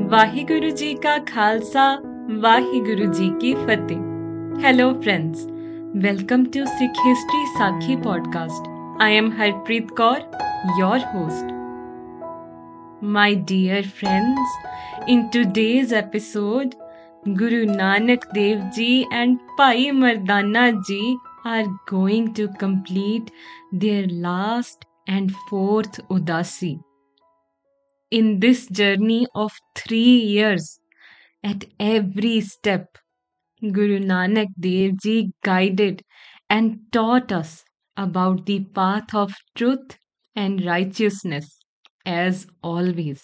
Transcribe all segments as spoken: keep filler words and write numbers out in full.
वाहिगुरु जी का खालसा वाहिगुरु जी की फतेह। Hello friends, welcome to Sikh History Sakhi podcast. I am Harpreet Kaur, your host. My dear friends, in today's episode, Guru Nanak Dev Ji and Bhai Mardana Ji are going to complete their last and fourth Udasi. In this journey of three years, at every step, Guru Nanak Dev Ji guided and taught us about the path of truth and righteousness, as always.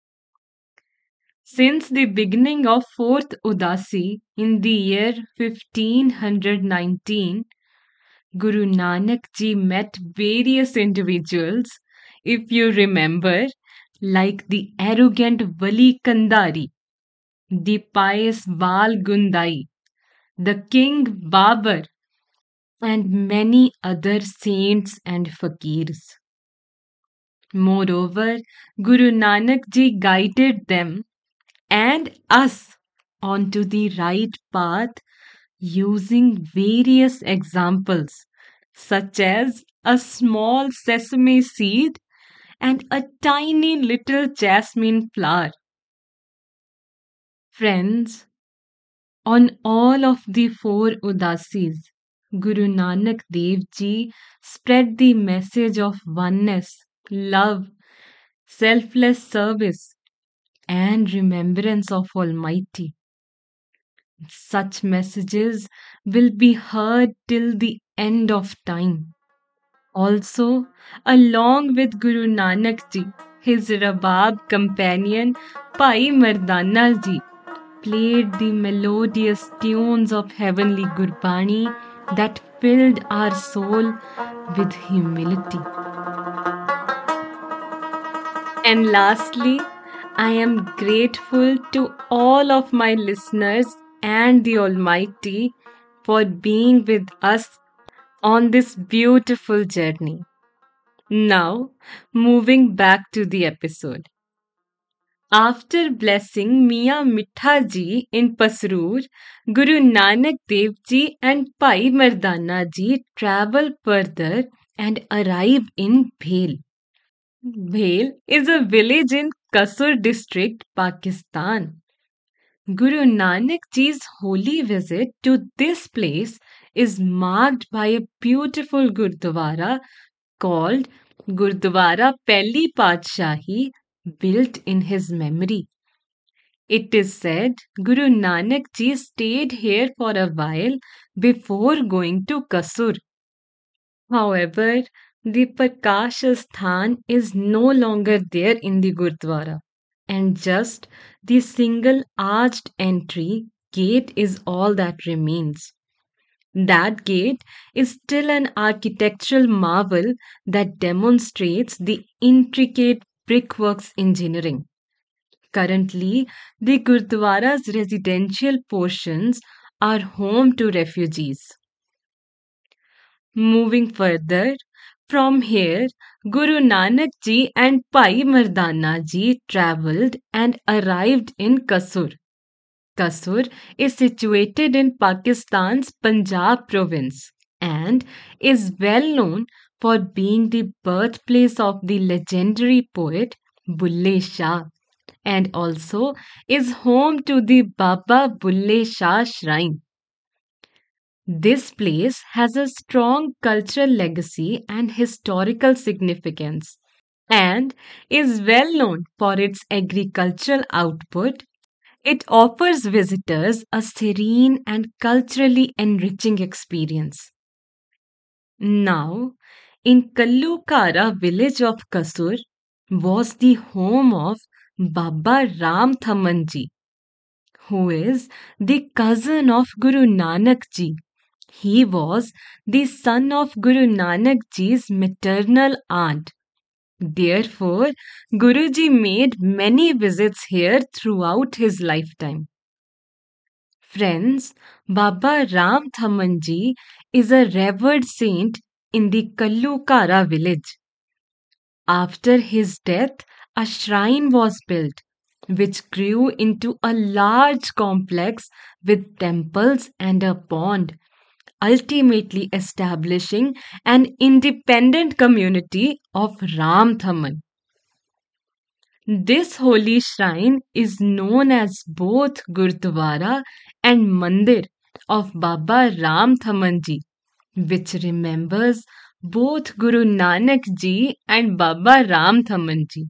Since the beginning of fourth Udasi in the year fifteen nineteen, Guru Nanak Ji met various individuals, if you remember, like the arrogant Wali Kandari, the pious Bal Gundai, the king Babar, and many other saints and fakirs. Moreover, Guru Nanak Ji guided them and us onto the right path using various examples, such as a small sesame seed and a tiny little jasmine flower. Friends, on all of the four Udasis, Guru Nanak Dev Ji spread the message of oneness, love, selfless service, and remembrance of Almighty. Such messages will be heard till the end of time. Also, along with Guru Nanak Ji, his Rabab companion Bhai Mardana Ji played the melodious tunes of heavenly Gurbani that filled our soul with humility. And lastly, I am grateful to all of my listeners and the Almighty for being with us on this beautiful journey. Now, moving back to the episode. After blessing Mia Mitha Ji in Pasroor, Guru Nanak Dev Ji and Bhai Mardana Ji travel further and arrive in Bhel. Bhel is a village in Kasur district, Pakistan. Guru Nanak Ji's holy visit to this place is marked by a beautiful Gurdwara called Gurdwara Pelli Padshahi, built in his memory. It is said Guru Nanak Ji stayed here for a while before going to Kasur. However, the Prakash Sthan is no longer there in the Gurdwara, and just the single arched entry gate is all that remains. That gate is still an architectural marvel that demonstrates the intricate brickworks engineering. Currently, the Gurdwara's residential portions are home to refugees. Moving further, from here, Guru Nanak Ji and Bhai Mardana Ji travelled and arrived in Kasur. Kasur is situated in Pakistan's Punjab province and is well known for being the birthplace of the legendary poet Bulle Shah, and also is home to the Baba Bulle Shah Shrine. This place has a strong cultural legacy and historical significance and is well known for its agricultural output. It offers visitors a serene and culturally enriching experience. Now, in Kallukara village of Kasur was the home of Baba Ram Thamanji, who is the cousin of Guru Nanak Ji. He was the son of Guru Nanak Ji's maternal aunt. Therefore, Guruji made many visits here throughout his lifetime. Friends, Baba Ram Thamanji is a revered saint in the Kallukara village. After his death, a shrine was built which grew into a large complex with temples and a pond, ultimately establishing an independent community of Ramthaman. This holy shrine is known as both Gurdwara and Mandir of Baba Ramthaman Ji, which remembers both Guru Nanak Ji and Baba Ramthaman Ji.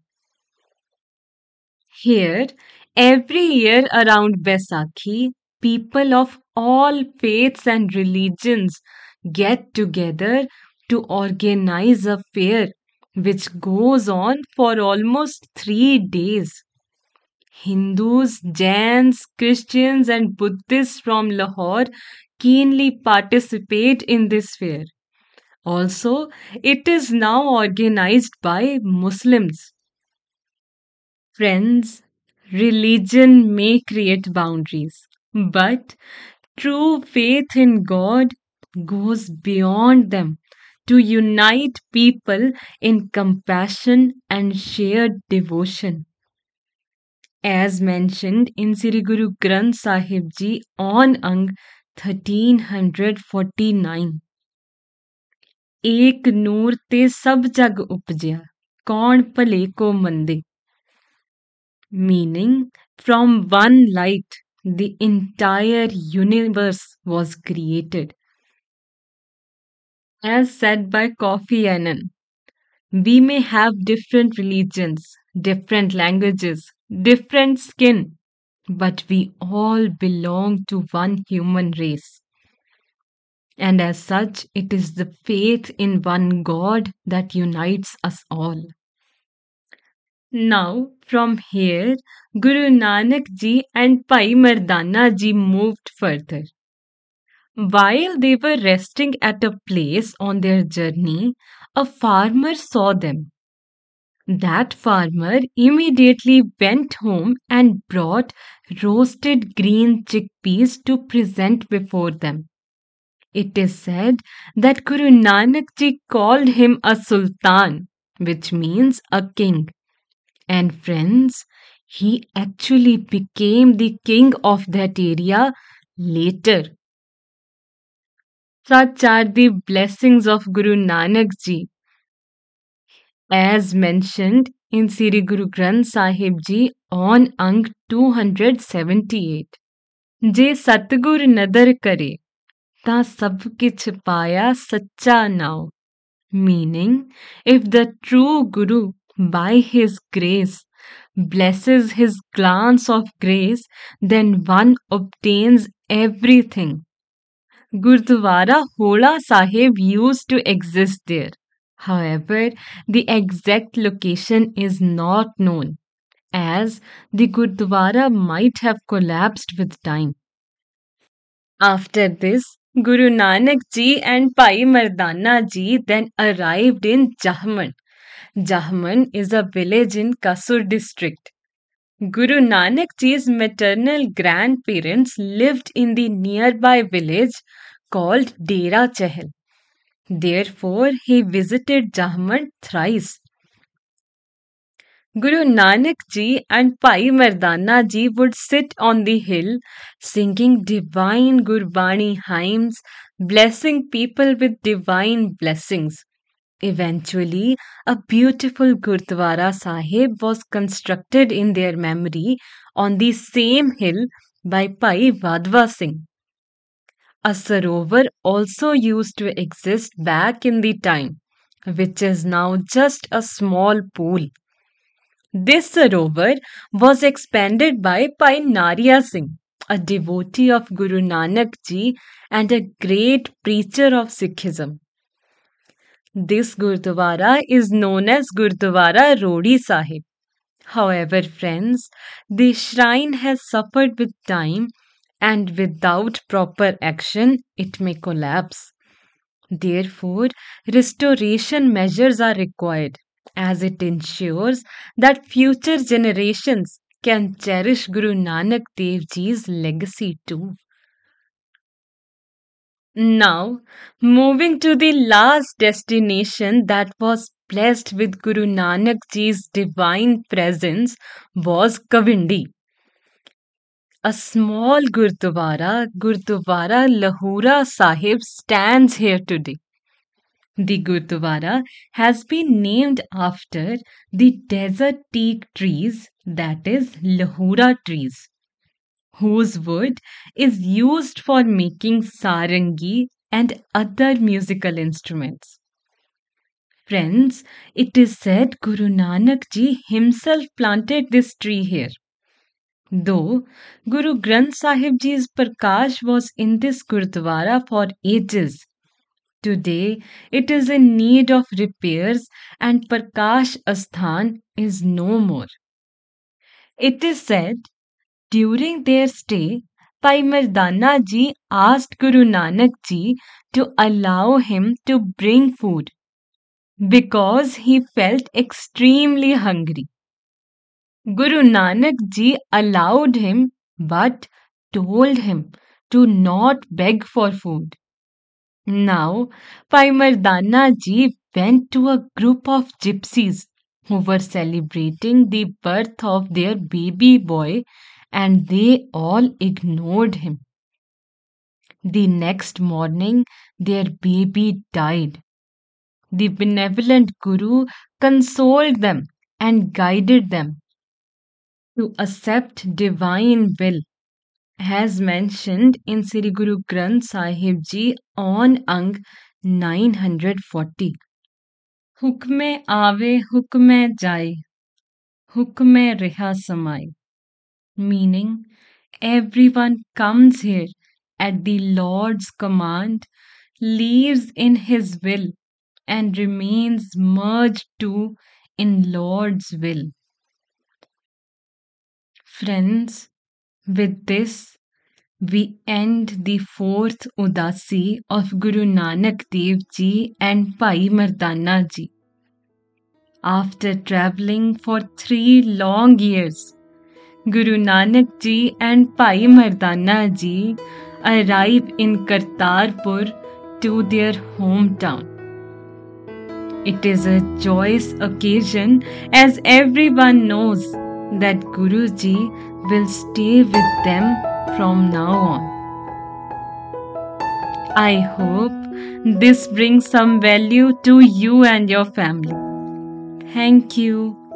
Here, every year around Baisakhi, people of all faiths and religions get together to organize a fair which goes on for almost three days. Hindus, Jains, Christians, and Buddhists from Lahore keenly participate in this fair. Also, it is now organized by Muslims. Friends, religion may create boundaries, but true faith in God goes beyond them to unite people in compassion and shared devotion. As mentioned in Sri Guru Granth Sahib Ji on Ang thirteen forty-nine. एक नूर ते सब जग उपजया, कौन भले को मंदे. Meaning, from one light, the entire universe was created. As said by Kofi Annan, we may have different religions, different languages, different skin, but we all belong to one human race. And as such, it is the faith in one God that unites us all. Now, from here, Guru Nanak Ji and Pai Mardana Ji moved further. While they were resting at a place on their journey, a farmer saw them. That farmer immediately went home and brought roasted green chickpeas to present before them. It is said that Guru Nanak Ji called him a sultan, which means a king. And friends, he actually became the king of that area later. Such are the blessings of Guru Nanak Ji. As mentioned in Sri Guru Granth Sahib Ji on Ang two seventy-eight. जे सतगुर नदर करे, ता सब किछ पाया सच्चा नाव. Meaning, if the true Guru, by his grace, blesses his glance of grace, then one obtains everything. Gurdwara Hola Sahib used to exist there. However, the exact location is not known, as the Gurdwara might have collapsed with time. After this, Guru Nanak Ji and Pai Mardana Ji then arrived in Jahman. Jahman is a village in Kasur district. Guru Nanak Ji's maternal grandparents lived in the nearby village called Dera Chahal. Therefore, he visited Jahman thrice. Guru Nanak Ji and Pai Mardana Ji would sit on the hill singing divine Gurbani hymns, blessing people with divine blessings. Eventually, a beautiful Gurdwara Sahib was constructed in their memory on the same hill by Pai Vadwa Singh. A sarovar also used to exist back in the time, which is now just a small pool. This sarovar was expanded by Pai Nariya Singh, a devotee of Guru Nanak Ji and a great preacher of Sikhism. This Gurdwara is known as Gurdwara Rodi Sahib. However, friends, the shrine has suffered with time and without proper action, it may collapse. Therefore, restoration measures are required as it ensures that future generations can cherish Guru Nanak Dev Ji's legacy too. Now, moving to the last destination, that was blessed with Guru Nanak Ji's divine presence was Kavindi. A small Gurdwara, Gurdwara Lahora Sahib, stands here today. The Gurdwara has been named after the desert teak trees, that is, Lahora trees, whose wood is used for making sarangi and other musical instruments. Friends, it is said Guru Nanak Ji himself planted this tree here. Though Guru Granth Sahib Ji's Prakash was in this Gurdwara for ages, today it is in need of repairs and Prakash Asthan is no more. It is said during their stay, Bhai Mardana Ji asked Guru Nanak Ji to allow him to bring food because he felt extremely hungry. Guru Nanak Ji allowed him but told him to not beg for food. Now, Bhai Mardana Ji went to a group of gypsies who were celebrating the birth of their baby boy and they all ignored him. The next morning, their baby died. The benevolent Guru consoled them and guided them to accept divine will, as mentioned in Sri Guru Granth Sahib Ji on Ang nine hundred forty. Hukme aave, hukme jaye, hukme reha samai. Meaning, everyone comes here at the Lord's command, lives in His will, and remains merged too in Lord's will. Friends, with this, we end the fourth Udasi of Guru Nanak Dev Ji and Bhai Mardana Ji. After travelling for three long years, Guru Nanak Ji and Bhai Mardana Ji arrive in Kartarpur to their hometown. It is a joyous occasion as everyone knows that Guruji will stay with them from now on. I hope this brings some value to you and your family. Thank you.